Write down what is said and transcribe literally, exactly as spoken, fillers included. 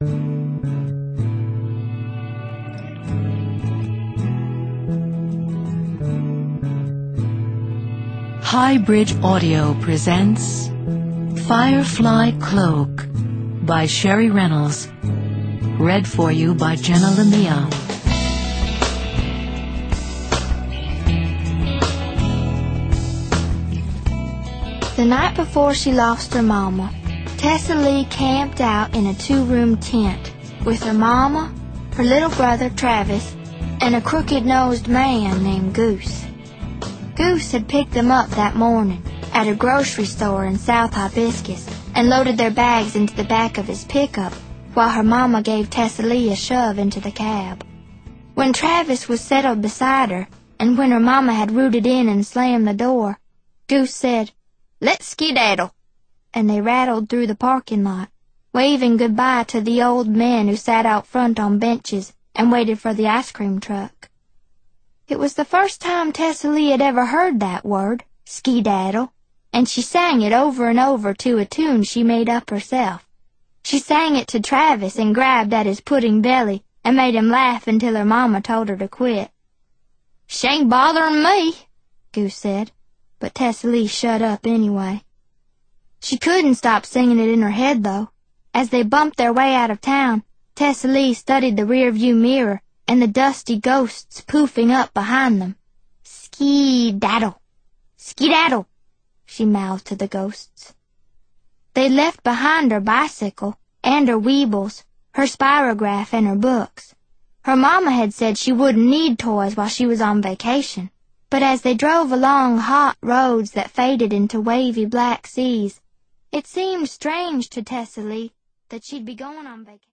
Highbridge Audio presents Firefly Cloak by Sherry Reynolds. Read for you by Jenna Lamia. The night before she lost her mama, Tessa Lee camped out in a two-room tent with her mama, her little brother Travis, and a crooked-nosed man named Goose. Goose had picked them up that morning at a grocery store in South Hibiscus and loaded their bags into the back of his pickup while her mama gave Tessa Lee a shove into the cab. When Travis was settled beside her and when her mama had rooted in and slammed the door, Goose said, "Let's skedaddle," and they rattled through the parking lot, waving goodbye to the old men who sat out front on benches and waited for the ice cream truck. It was the first time Tessa Lee had ever heard that word, skedaddle, and she sang it over and over to a tune she made up herself. She sang it to Travis and grabbed at his pudding belly and made him laugh until her mama told her to quit. "Sh'ain't bothering me," Goose said, but Tessa Lee shut up anyway. She couldn't stop singing it in her head, though. As they bumped their way out of town, Tessa Lee studied the rearview mirror and the dusty ghosts poofing up behind them. "Skedaddle, skedaddle," she mouthed to the ghosts. They left behind her bicycle and her weebles, her spirograph and her books. Her mama had said she wouldn't need toys while she was on vacation, but as they drove along hot roads that faded into wavy black seas, it seemed strange to Tessa Lee that she'd be going on vacation.